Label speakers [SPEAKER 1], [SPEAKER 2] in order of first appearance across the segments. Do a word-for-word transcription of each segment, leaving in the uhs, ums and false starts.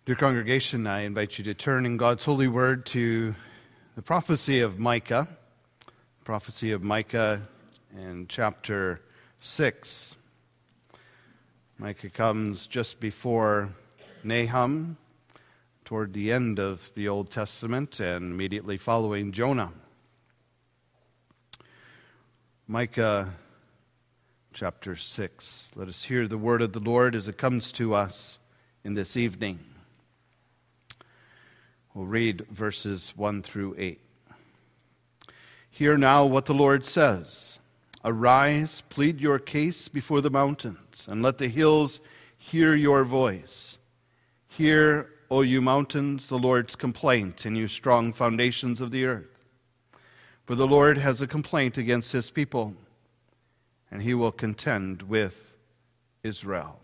[SPEAKER 1] Dear congregation, I invite you to turn in God's holy word to the prophecy of Micah, prophecy of Micah in chapter six. Micah comes just before Nahum, toward the end of the Old Testament and immediately following Jonah. Micah chapter six. Let us hear the word of the Lord as it comes to us in this evening. We'll read verses one through eight. Hear now what the Lord says. Arise, plead your case before the mountains, and let the hills hear your voice. Hear, O you mountains, the Lord's complaint, and you strong foundations of the earth. For the Lord has a complaint against his people, and he will contend with Israel.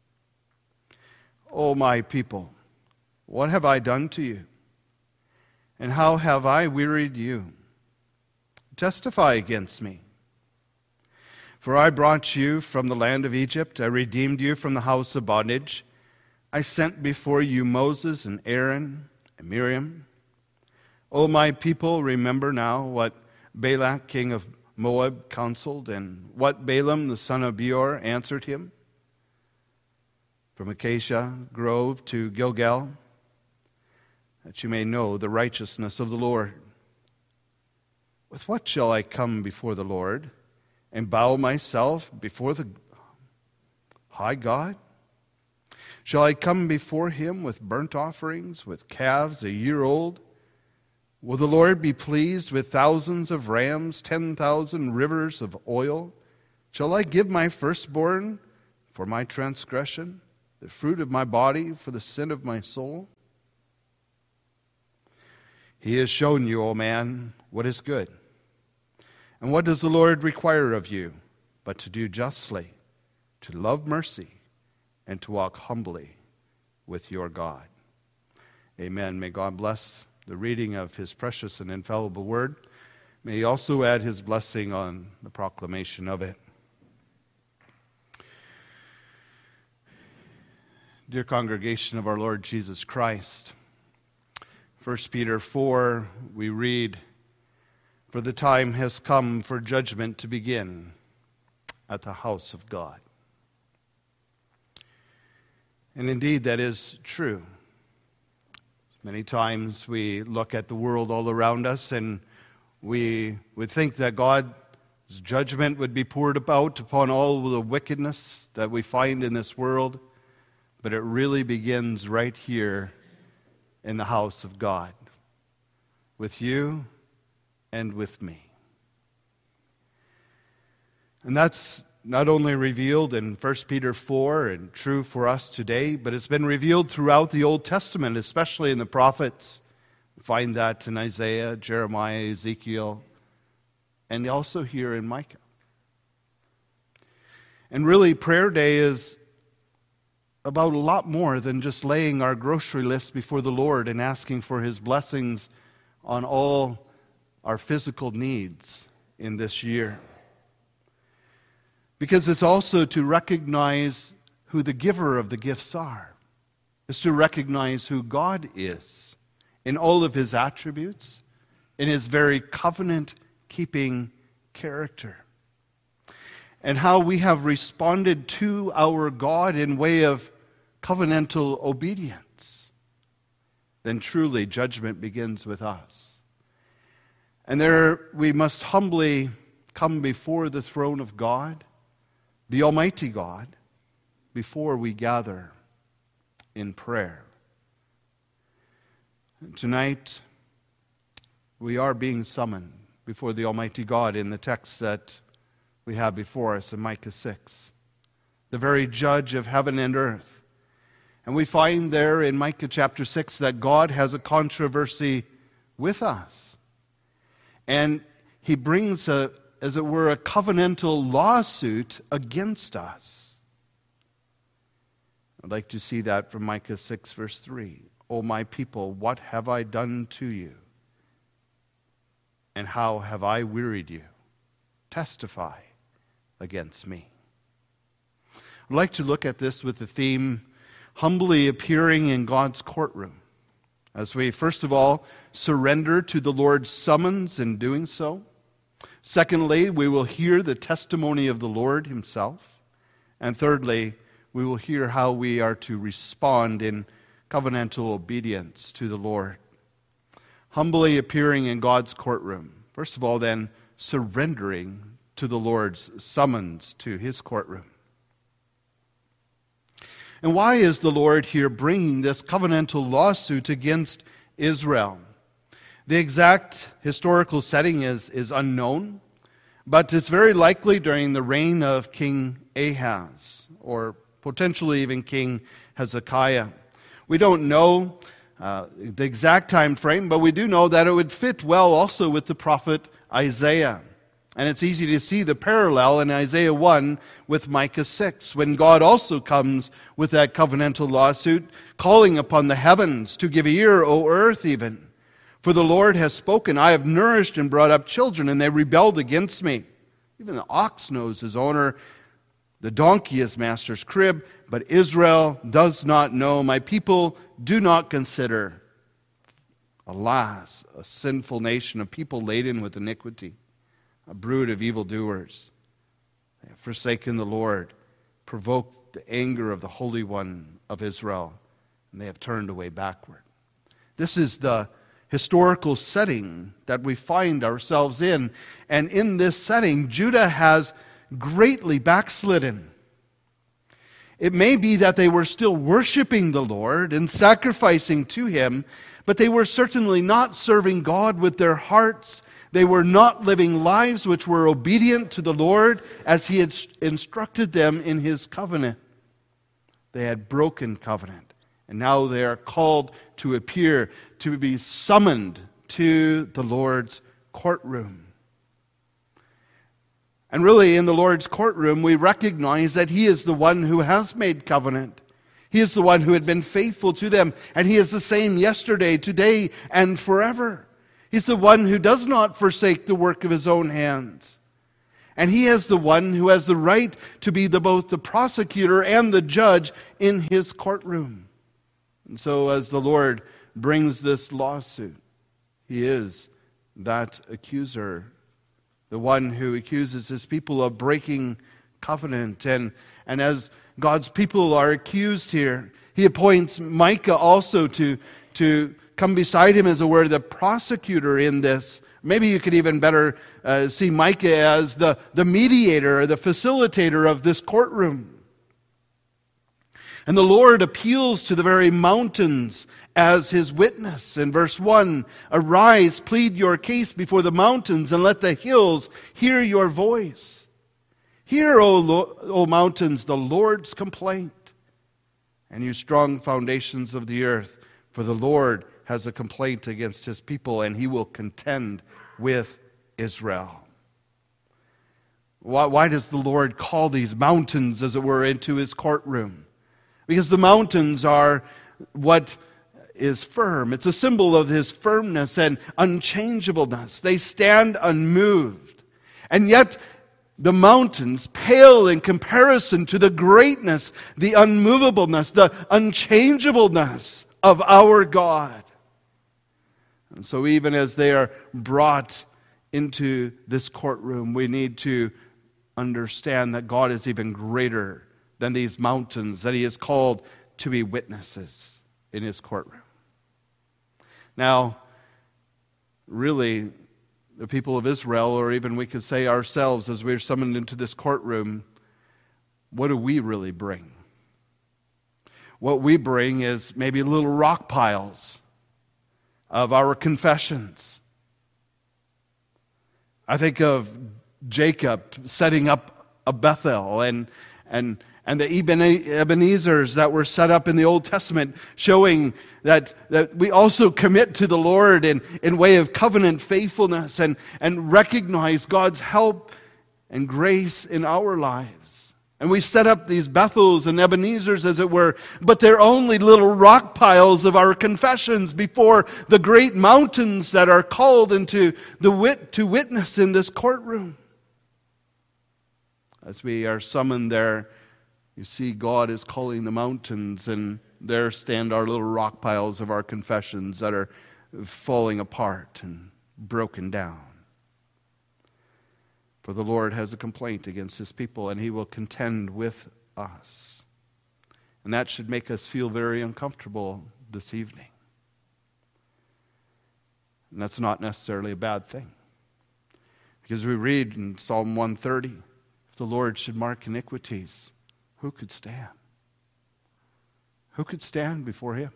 [SPEAKER 1] O my people, what have I done to you? And how have I wearied you? Testify against me. For I brought you from the land of Egypt. I redeemed you from the house of bondage. I sent before you Moses and Aaron and Miriam. O my people, remember now what Balak, king of Moab, counseled, and what Balaam, the son of Beor, answered him. From Acacia Grove to Gilgal, that you may know the righteousness of the Lord. With what shall I come before the Lord and bow myself before the high God? Shall I come before him with burnt offerings, with calves a year old? Will the Lord be pleased with thousands of rams, ten thousand rivers of oil? Shall I give my firstborn for my transgression, the fruit of my body for the sin of my soul? He has shown you, O man, what is good. And what does the Lord require of you but to do justly, to love mercy, and to walk humbly with your God? Amen. May God bless the reading of his precious and infallible word. May he also add his blessing on the proclamation of it. Dear congregation of our Lord Jesus Christ, First Peter four, we read, "For the time has come for judgment to begin at the house of God." And indeed, that is true. Many times we look at the world all around us and we would think that God's judgment would be poured about upon all the wickedness that we find in this world, but it really begins right here in the house of God, with you and with me. And that's not only revealed in First Peter four and true for us today, but it's been revealed throughout the Old Testament, especially in the prophets. We find that in Isaiah, Jeremiah, Ezekiel, and also here in Micah. And really, prayer day is about a lot more than just laying our grocery list before the Lord and asking for his blessings on all our physical needs in this year. Because it's also to recognize who the giver of the gifts are. It's to recognize who God is in all of his attributes, in his very covenant-keeping character. And how we have responded to our God in way of covenantal obedience, then truly judgment begins with us. And there we must humbly come before the throne of God, the Almighty God, before we gather in prayer. And tonight, we are being summoned before the Almighty God in the text that we have before us in Micah six, the very judge of heaven and earth. And we find there in Micah chapter six that God has a controversy with us. And he brings, a, as it were, a covenantal lawsuit against us. I'd like to see that from Micah six, verse three. O my people, what have I done to you? And how have I wearied you? Testify against me. I'd like to look at this with the theme humbly appearing in God's courtroom, as we first of all surrender to the Lord's summons in doing so. Secondly, we will hear the testimony of the Lord himself. And thirdly, we will hear how we are to respond in covenantal obedience to the Lord. Humbly appearing in God's courtroom. First of all, then, surrendering to the Lord's summons to his courtroom. And why is the Lord here bringing this covenantal lawsuit against Israel? The exact historical setting is, is unknown, but it's very likely during the reign of King Ahaz, or potentially even King Hezekiah. We don't know uh, the exact time frame, but we do know that it would fit well also with the prophet Isaiah. And it's easy to see the parallel in Isaiah one with Micah six, when God also comes with that covenantal lawsuit, calling upon the heavens to give ear, O earth, even. For the Lord has spoken, I have nourished and brought up children, and they rebelled against me. Even the ox knows his owner, the donkey his master's crib, but Israel does not know. My people do not consider. Alas, a sinful nation, a people laden with iniquity, a brood of evildoers. They have forsaken the Lord, provoked the anger of the Holy One of Israel, and they have turned away backward. This is the historical setting that we find ourselves in. And in this setting, Judah has greatly backslidden. It may be that they were still worshiping the Lord and sacrificing to him, but they were certainly not serving God with their hearts. They were not living lives which were obedient to the Lord as he had instructed them in his covenant. They had broken covenant. And now they are called to appear, to be summoned to the Lord's courtroom. And really, in the Lord's courtroom, we recognize that he is the one who has made covenant. He is the one who had been faithful to them, and he is the same yesterday, today, and forever. He's the one who does not forsake the work of his own hands. And he is the one who has the right to be the, both the prosecutor and the judge in his courtroom. And so as the Lord brings this lawsuit, he is that accuser, the one who accuses his people of breaking covenant. And, and as God's people are accused here, he appoints Micah also to, to come beside him, as it were, the prosecutor in this. Maybe you could even better uh, see Micah as the, the mediator, or the facilitator of this courtroom. And the Lord appeals to the very mountains as his witness. In verse one, arise, plead your case before the mountains, and let the hills hear your voice. Hear, O, Lo- o mountains, the Lord's complaint, and you strong foundations of the earth, for the Lord has a complaint against his people, and he will contend with Israel. Why, why does the Lord call these mountains, as it were, into his courtroom? Because the mountains are what is firm. It's a symbol of his firmness and unchangeableness. They stand unmoved. And yet the mountains pale in comparison to the greatness, the unmovableness, the unchangeableness of our God. And so even as they are brought into this courtroom, we need to understand that God is even greater than these mountains, that he is called to be witnesses in his courtroom. Now, really, the people of Israel, or even we could say ourselves as we're summoned into this courtroom, what do we really bring? What we bring is maybe little rock piles of our confessions. I think of Jacob setting up a Bethel and and and the Ebenezers that were set up in the Old Testament, showing that, that we also commit to the Lord in, in way of covenant faithfulness and, and recognize God's help and grace in our lives. And we set up these Bethels and Ebenezers, as it were, but they're only little rock piles of our confessions before the great mountains that are called into the wit to witness in this courtroom. As we are summoned there, You see, God is calling the mountains, and there stand our little rock piles of our confessions that are falling apart and broken down. For the Lord has a complaint against his people, and he will contend with us. And that should make us feel very uncomfortable this evening. And that's not necessarily a bad thing. Because we read in Psalm one thirty, if the Lord should mark iniquities, who could stand? Who could stand before him?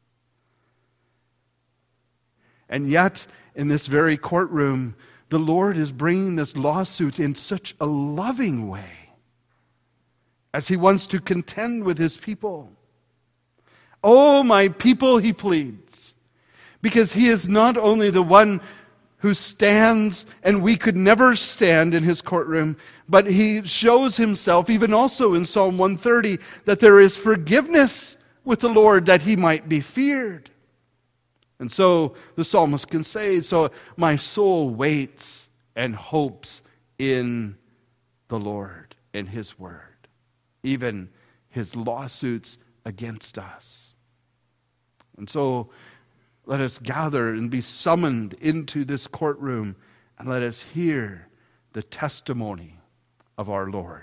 [SPEAKER 1] And yet, in this very courtroom, the Lord is bringing this lawsuit in such a loving way as he wants to contend with his people. Oh, my people, he pleads, because he is not only the one who stands, and we could never stand in his courtroom, but he shows himself, even also in Psalm one thirty, that there is forgiveness with the Lord, that he might be feared. And so the psalmist can say, so my soul waits and hopes in the Lord and his word, even his lawsuits against us. And so let us gather and be summoned into this courtroom, and let us hear the testimony of our Lord.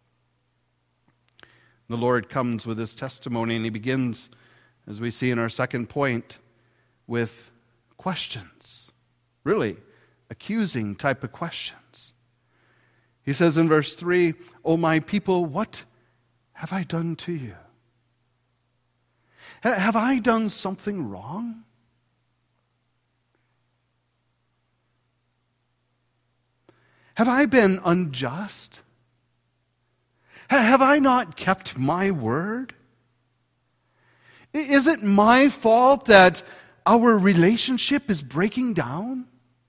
[SPEAKER 1] The Lord comes with his testimony, and he begins, as we see in our second point, with questions, really accusing type of questions. He says in verse three, "O my people, what have I done to you? Ha- have I done something wrong? Have I been unjust? Ha- have I not kept my word? I- is it my fault that our relationship is breaking down?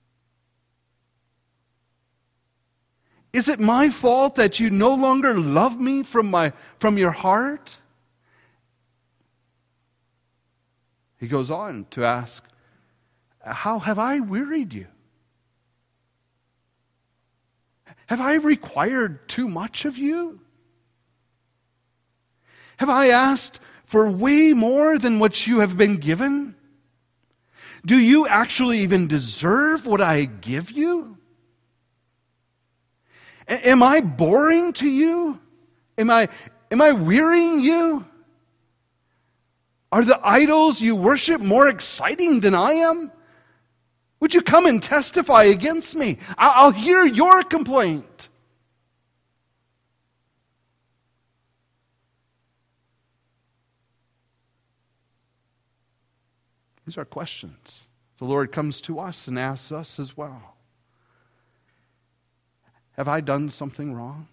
[SPEAKER 1] Is it my fault that you no longer love me from my from your heart?" He goes on to ask, "How have I wearied you? Have I required too much of you? Have I asked for way more than what you have been given? Do you actually even deserve what I give you? A- am I boring to you? Am I, am I wearying you? Are the idols you worship more exciting than I am? Would you come and testify against me? I- I'll hear your complaint." These are questions the Lord comes to us and asks us as well. Have I done something wrong?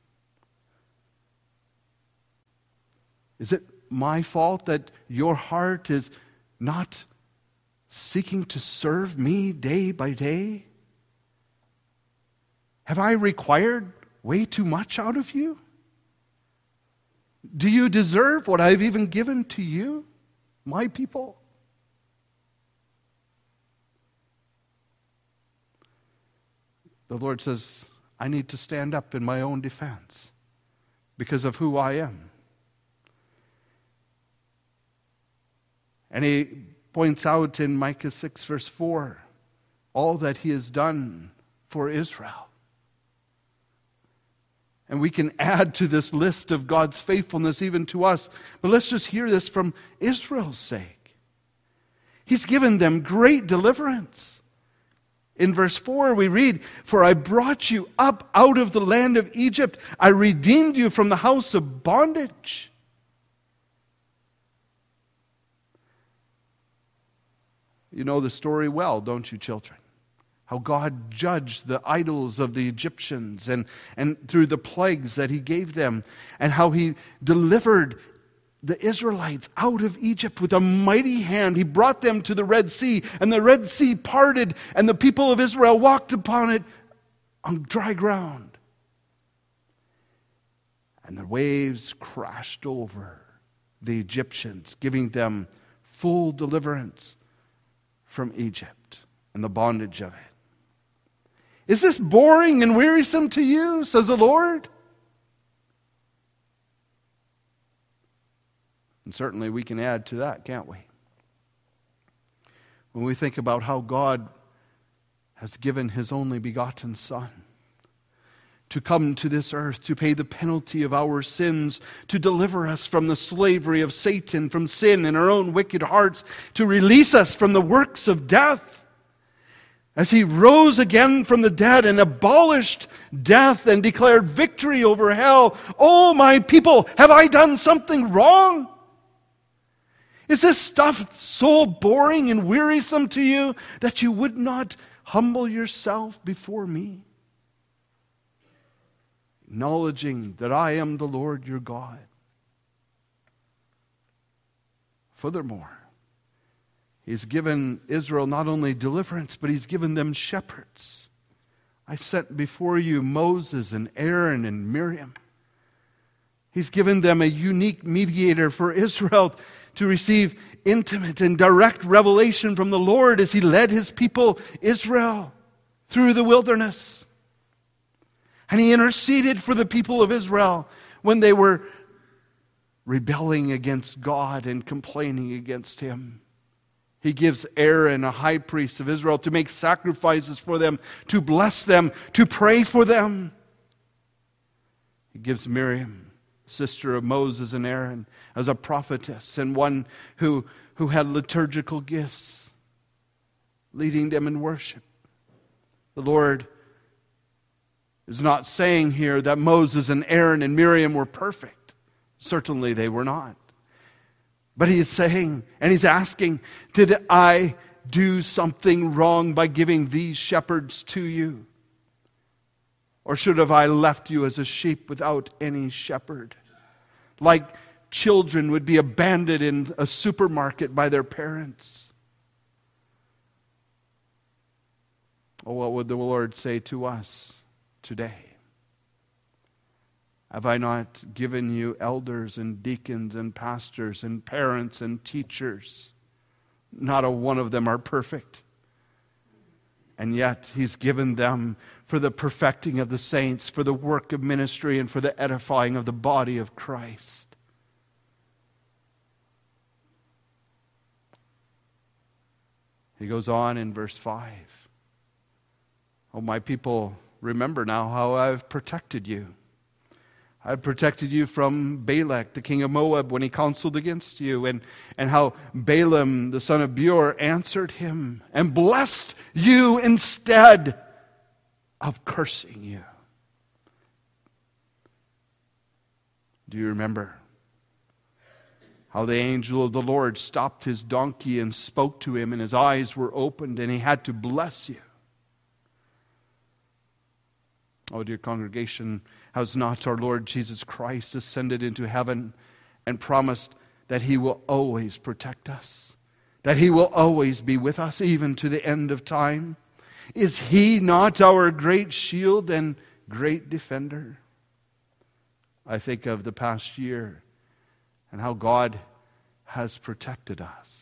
[SPEAKER 1] Is it my fault that your heart is not seeking to serve me day by day? Have I required way too much out of you? Do you deserve what I've even given to you, my people? The Lord says, I need to stand up in my own defense because of who I am. And he points out in Micah six verse four, all that he has done for Israel. And we can add to this list of God's faithfulness even to us. But let's just hear this from Israel's sake. He's given them great deliverance. In verse four we read, "For I brought you up out of the land of Egypt. I redeemed you from the house of bondage." You know the story well, don't you, children? How God judged the idols of the Egyptians and, and through the plagues that he gave them, and how he delivered the Israelites out of Egypt with a mighty hand. He brought them to the Red Sea, and the Red Sea parted, and the people of Israel walked upon it on dry ground. And the waves crashed over the Egyptians, giving them full deliverance from Egypt and the bondage of it. Is this boring and wearisome to you, says the Lord? And certainly we can add to that, can't we? When we think about how God has given His only begotten Son to come to this earth, to pay the penalty of our sins, to deliver us from the slavery of Satan, from sin in our own wicked hearts, to release us from the works of death. As He rose again from the dead and abolished death and declared victory over hell. Oh, my people, have I done something wrong? Is this stuff so boring and wearisome to you that you would not humble yourself before me? Acknowledging that I am the Lord your God. Furthermore, He's given Israel not only deliverance, but He's given them shepherds. I set before you Moses and Aaron and Miriam. He's given them a unique mediator for Israel to receive intimate and direct revelation from the Lord as He led His people, Israel, through the wilderness. And He interceded for the people of Israel when they were rebelling against God and complaining against Him. He gives Aaron, a high priest of Israel, to make sacrifices for them, to bless them, to pray for them. He gives Miriam, sister of Moses and Aaron, as a prophetess and one who, who had liturgical gifts, leading them in worship. The Lord is not saying here that Moses and Aaron and Miriam were perfect. Certainly they were not. But He is saying, and He's asking, did I do something wrong by giving these shepherds to you? Or should have I left you as a sheep without any shepherd? Like children would be abandoned in a supermarket by their parents. Oh, what would the Lord say to us today? Have I not given you elders and deacons and pastors and parents and teachers? Not a one of them are perfect. And yet He's given them for the perfecting of the saints, for the work of ministry, and for the edifying of the body of Christ. He goes on in verse five. Oh, my people, remember now how I've protected you. I've protected you from Balak, the king of Moab, when he counseled against you, and, and how Balaam, the son of Beor, answered him and blessed you instead of cursing you. Do you remember how the angel of the Lord stopped his donkey and spoke to him, and his eyes were opened, and he had to bless you? Oh, dear congregation, has not our Lord Jesus Christ ascended into heaven and promised that He will always protect us, that He will always be with us even to the end of time? Is He not our great shield and great defender? I think of the past year and how God has protected us.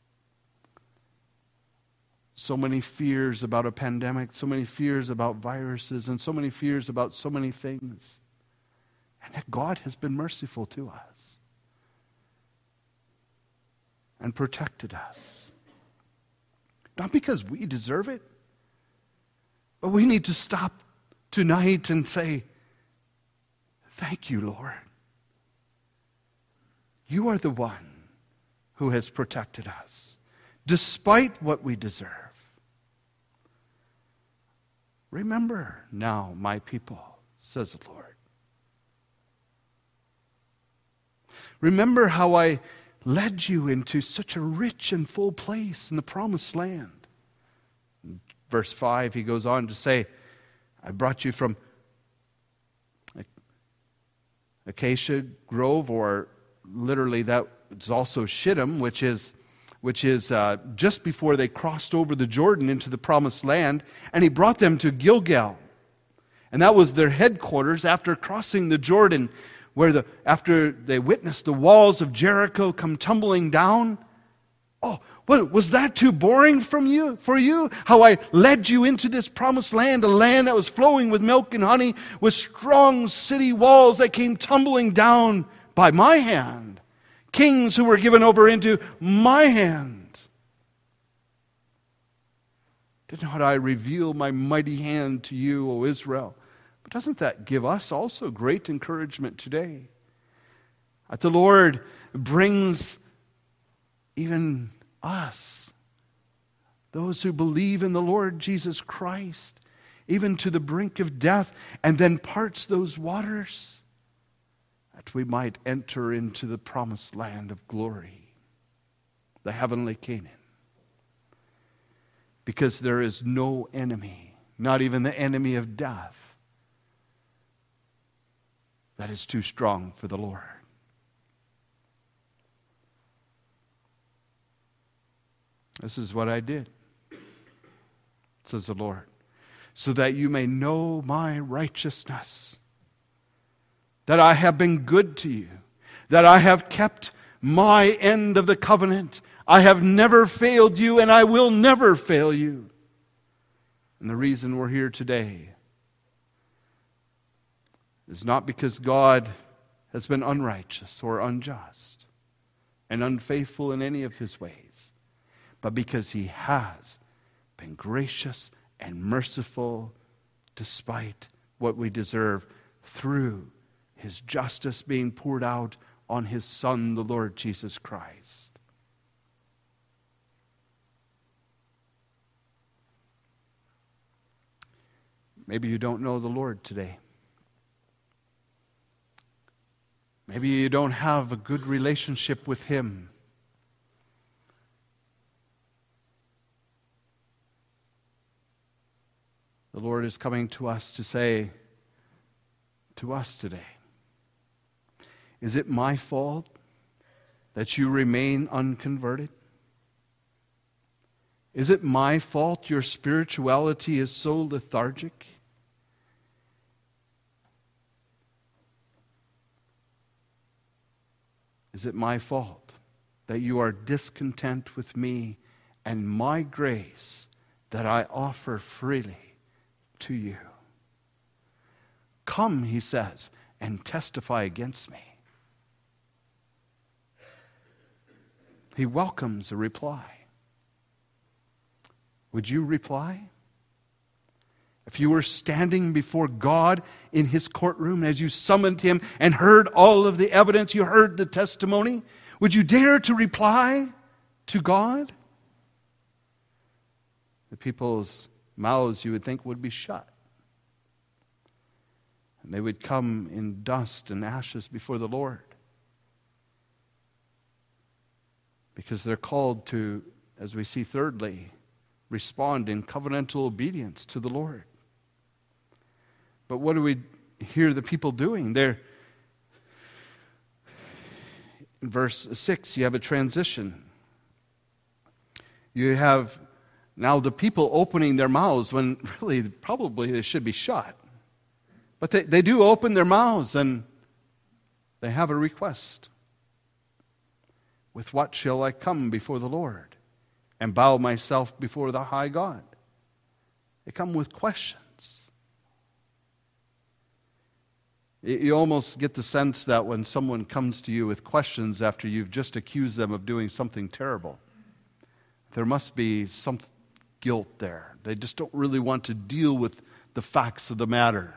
[SPEAKER 1] So many fears about a pandemic, so many fears about viruses, and so many fears about so many things. And yet God has been merciful to us and protected us. Not because we deserve it, but we need to stop tonight and say, thank you, Lord. You are the one who has protected us, despite what we deserve. Remember now, my people, says the Lord. Remember how I led you into such a rich and full place in the promised land. In verse five, he goes on to say, I brought you from Acacia Grove, or literally that is also Shittim, which is which is uh, just before they crossed over the Jordan into the promised land, and he brought them to Gilgal. And that was their headquarters after crossing the Jordan, where the after they witnessed the walls of Jericho come tumbling down. Oh, what, was that too boring from you, for you? How I led you into this promised land, a land that was flowing with milk and honey, with strong city walls that came tumbling down by my hand, kings who were given over into my hand. Did not I reveal my mighty hand to you, O Israel? But doesn't that give us also great encouragement today? That the Lord brings even us, those who believe in the Lord Jesus Christ, even to the brink of death, and then parts those waters, that we might enter into the promised land of glory, the heavenly Canaan. Because there is no enemy, not even the enemy of death, that is too strong for the Lord. This is what I did, says the Lord, so that you may know my righteousness, that I have been good to you, that I have kept my end of the covenant. I have never failed you, and I will never fail you. And the reason we're here today is not because God has been unrighteous or unjust and unfaithful in any of his ways, but because he has been gracious and merciful despite what we deserve, through his justice being poured out on his Son, the Lord Jesus Christ. Maybe you don't know the Lord today. Maybe you don't have a good relationship with him. The Lord is coming to us to say to us today, is it my fault that you remain unconverted? Is it my fault your spirituality is so lethargic? Is it my fault that you are discontent with me and my grace that I offer freely to you? Come, he says, and testify against me. He welcomes a reply. Would you reply? If you were standing before God in his courtroom, as you summoned him and heard all of the evidence, you heard the testimony, would you dare to reply to God? The people's mouths, you would think, would be shut. And they would come in dust and ashes before the Lord. Because they're called to, as we see thirdly, respond in covenantal obedience to the Lord. But what do we hear the people doing? They're, in verse six, you have a transition. You have now the people opening their mouths when really probably they should be shut. But they, they do open their mouths and they have a request. With what shall I come before the Lord and bow myself before the high God? They come with questions. You almost get the sense that when someone comes to you with questions after you've just accused them of doing something terrible, there must be some guilt there. They just don't really want to deal with the facts of the matter.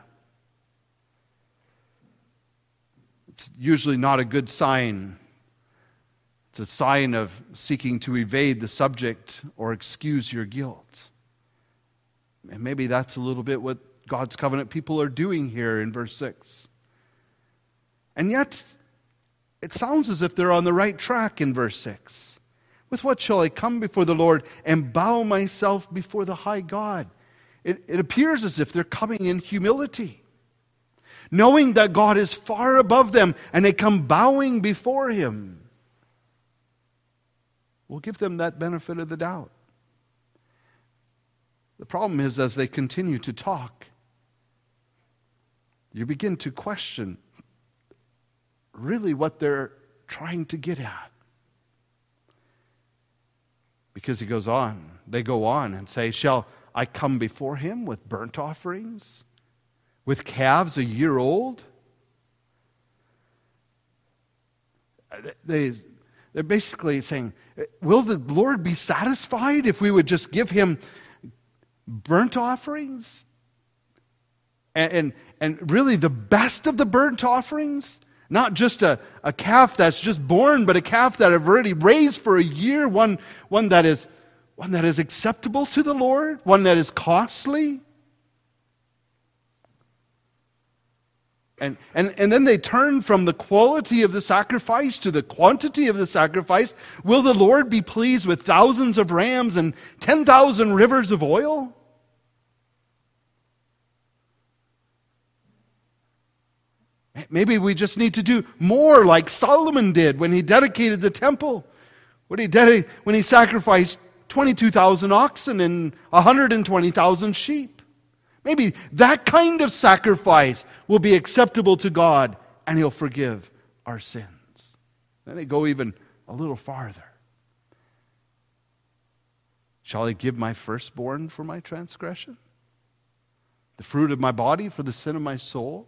[SPEAKER 1] It's usually not a good sign. It's a sign of seeking to evade the subject or excuse your guilt. And maybe that's a little bit what God's covenant people are doing here in verse six. And yet, it sounds as if they're on the right track in verse six. With what shall I come before the Lord and bow myself before the high God? It, it appears as if they're coming in humility, knowing that God is far above them, and they come bowing before him. We'll give them that benefit of the doubt. The problem is, as they continue to talk, you begin to question really what they're trying to get at. Because he goes on, they go on and say, shall I come before him with burnt offerings, with calves a year old? They, they're basically saying, will the Lord be satisfied if we would just give him burnt offerings? And, and, and really the best of the burnt offerings? Not just a, a calf that's just born, but a calf that I've already raised for a year, one, one, that is, one that is acceptable to the Lord, one that is costly. And, and, and then they turn from the quality of the sacrifice to the quantity of the sacrifice. Will the Lord be pleased with thousands of rams and ten thousand rivers of oil? Maybe we just need to do more like Solomon did when he dedicated the temple. When he, dedi- when he sacrificed twenty-two thousand oxen and one hundred twenty thousand sheep. Maybe that kind of sacrifice will be acceptable to God and he'll forgive our sins. Then they go even a little farther. Shall I give my firstborn for my transgression? The fruit of my body for the sin of my soul?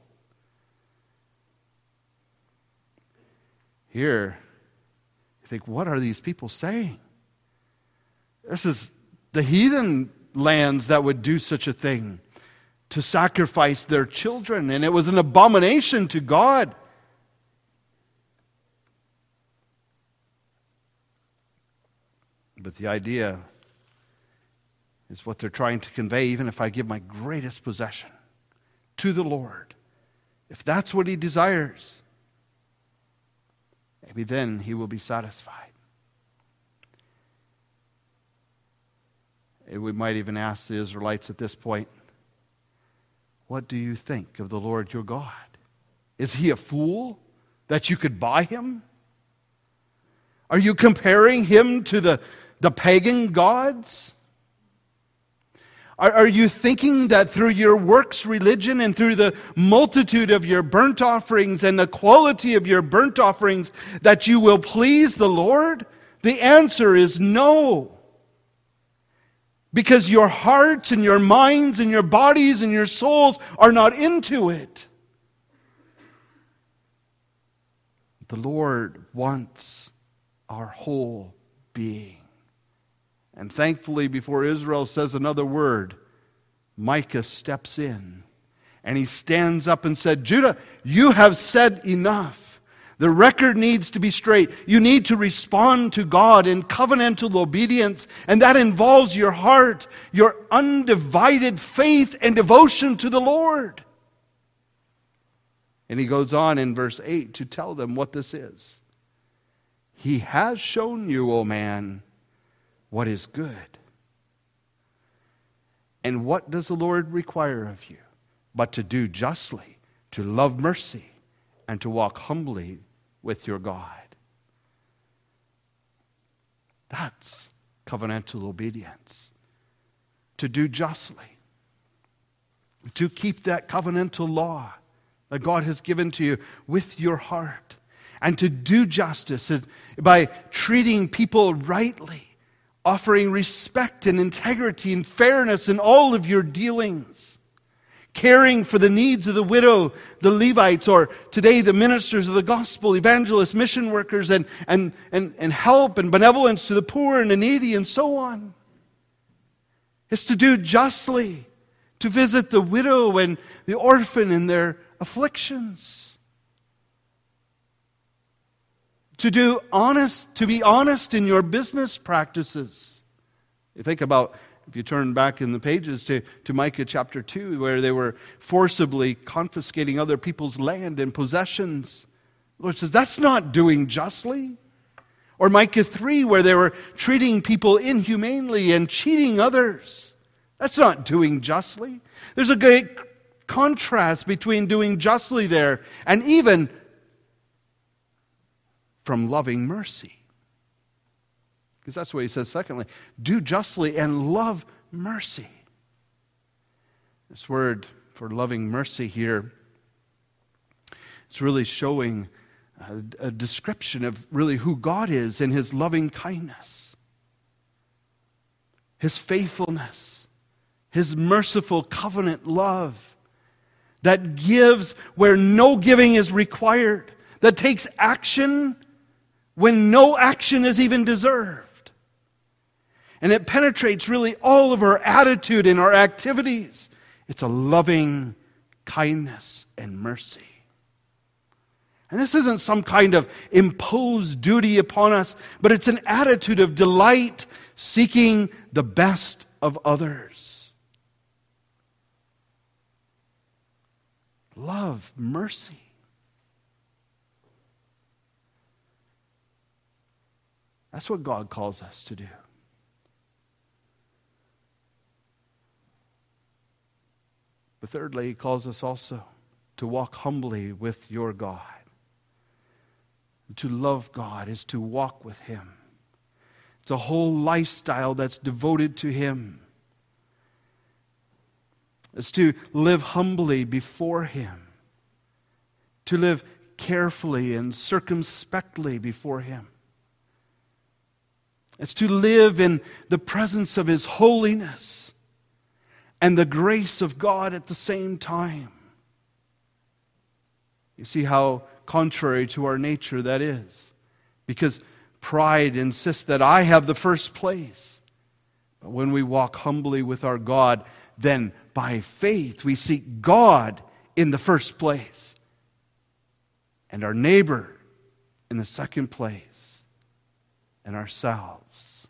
[SPEAKER 1] Here, you think, what are these people saying? This is the heathen lands that would do such a thing, to sacrifice their children, and it was an abomination to God. But the idea is what they're trying to convey. Even if I give my greatest possession to the Lord, if that's what he desires, maybe then he will be satisfied. And we might even ask the Israelites at this point, what do you think of the Lord your God? Is he a fool that you could buy him? Are you comparing him to the, the pagan gods? Are, are you thinking that through your works religion and through the multitude of your burnt offerings and the quality of your burnt offerings that you will please the Lord? The answer is no. Because your hearts and your minds and your bodies and your souls are not into it. The Lord wants our whole being. And thankfully, before Israel says another word, Micah steps in. And he stands up and said, Judah, you have said enough. The record needs to be straight. You need to respond to God in covenantal obedience, and that involves your heart, your undivided faith and devotion to the Lord. And he goes on in verse eight to tell them what this is. He has shown you, O man, what is good. And what does the Lord require of you? But to do justly, to love mercy, and to walk humbly with your God. That's covenantal obedience. To do justly. To keep that covenantal law that God has given to you with your heart. And to do justice by treating people rightly. Offering respect and integrity and fairness in all of your dealings. Caring for the needs of the widow, the Levites, or today the ministers of the gospel, evangelists, mission workers, and, and, and, and help and benevolence to the poor and the needy, and so on. It's to do justly, to visit the widow and the orphan in their afflictions. To do honest, to be honest in your business practices. You think about, if you turn back in the pages to, to Micah chapter two, where they were forcibly confiscating other people's land and possessions. The Lord says, that's not doing justly. Or Micah three, where they were treating people inhumanely and cheating others. That's not doing justly. There's a great contrast between doing justly there and even from loving mercy. Because that's what he says secondly. Do justly and love mercy. This word for loving mercy here, it's really showing a, a description of really who God is in his loving kindness. His faithfulness. His merciful covenant love. That gives where no giving is required. That takes action when no action is even deserved. And it penetrates really all of our attitude and our activities. It's a loving kindness and mercy. And this isn't some kind of imposed duty upon us, but it's an attitude of delight, seeking the best of others. Love, mercy. That's what God calls us to do. But thirdly, He calls us also to walk humbly with your God. To love God is to walk with Him. It's a whole lifestyle that's devoted to Him. It's to live humbly before Him. To live carefully and circumspectly before Him. It's to live in the presence of His holiness and the grace of God at the same time. You see how contrary to our nature that is. Because pride insists that I have the first place. But when we walk humbly with our God, then by faith we seek God in the first place. And our neighbor in the second place. And ourselves.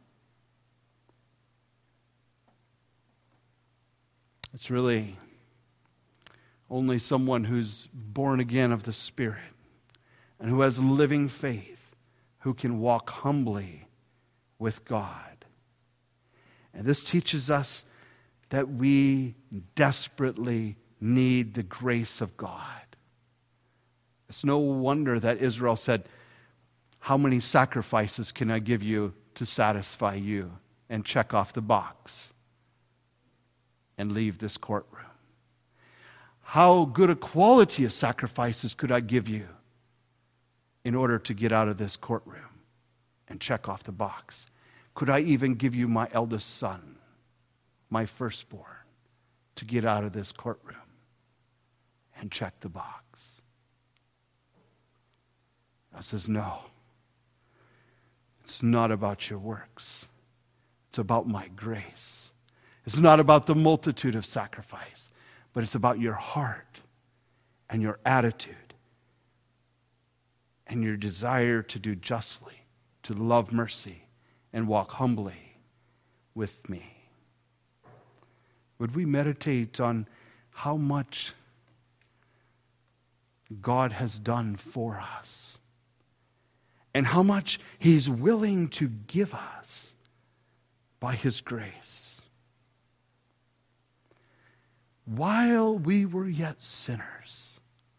[SPEAKER 1] It's really only someone who's born again of the Spirit and who has living faith who can walk humbly with God. And this teaches us that we desperately need the grace of God. It's no wonder that Israel said, how many sacrifices can I give you to satisfy you? And check off the box and leave this courtroom. How good a quality of sacrifices could I give you in order to get out of this courtroom and check off the box? Could I even give you my eldest son, my firstborn, to get out of this courtroom and check the box? God says, no. It's not about your works. It's about my grace. It's not about the multitude of sacrifice, but it's about your heart and your attitude and your desire to do justly, to love mercy, and walk humbly with me. Would we meditate on how much God has done for us and how much He's willing to give us by His grace? While we were yet sinners,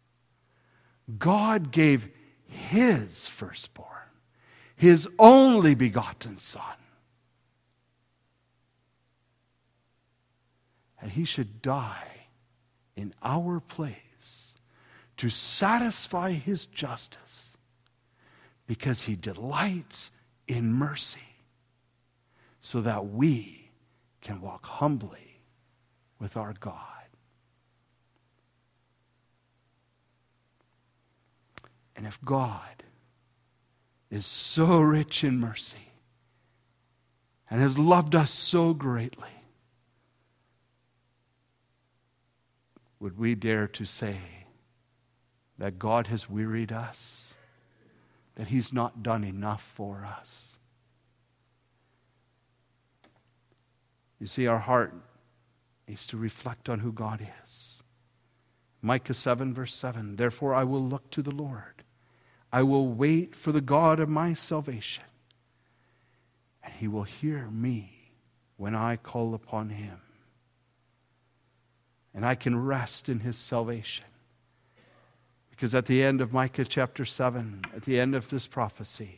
[SPEAKER 1] God gave His firstborn, His only begotten Son, and He should die in our place to satisfy His justice, because He delights in mercy, so that we can walk humbly with our God. And if God is so rich in mercy and has loved us so greatly, would we dare to say that God has wearied us, that He's not done enough for us? You see, our heart needs to reflect on who God is. Micah seven, verse seven, therefore I will look to the Lord. I will wait for the God of my salvation, and He will hear me when I call upon Him. And I can rest in His salvation. Because at the end of Micah chapter seven, at the end of this prophecy,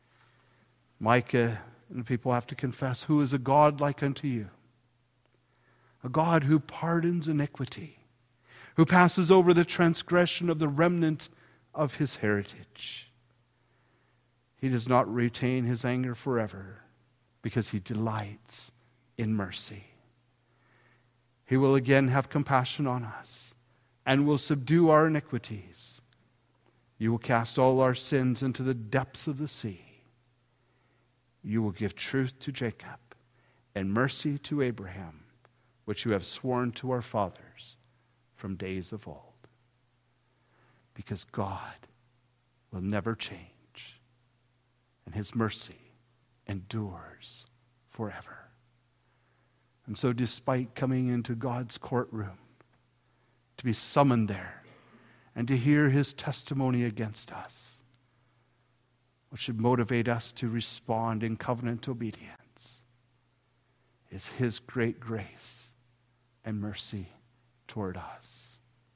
[SPEAKER 1] Micah and the people have to confess, who is a God like unto you? A God who pardons iniquity, who passes over the transgression of the remnant of His heritage. He does not retain His anger forever, because He delights in mercy. He will again have compassion on us and will subdue our iniquities. You will cast all our sins into the depths of the sea. You will give truth to Jacob and mercy to Abraham, which you have sworn to our fathers from days of old. Because God will never change, and his mercy endures forever. And so despite coming into God's courtroom, to be summoned there, and to hear his testimony against us, what should motivate us to respond in covenant obedience is his great grace and mercy toward us.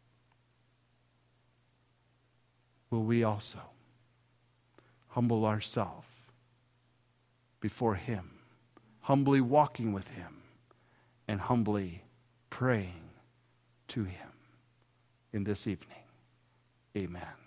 [SPEAKER 1] Will we also humble ourselves before him, humbly walking with him, and humbly praying to him in this evening? Amen.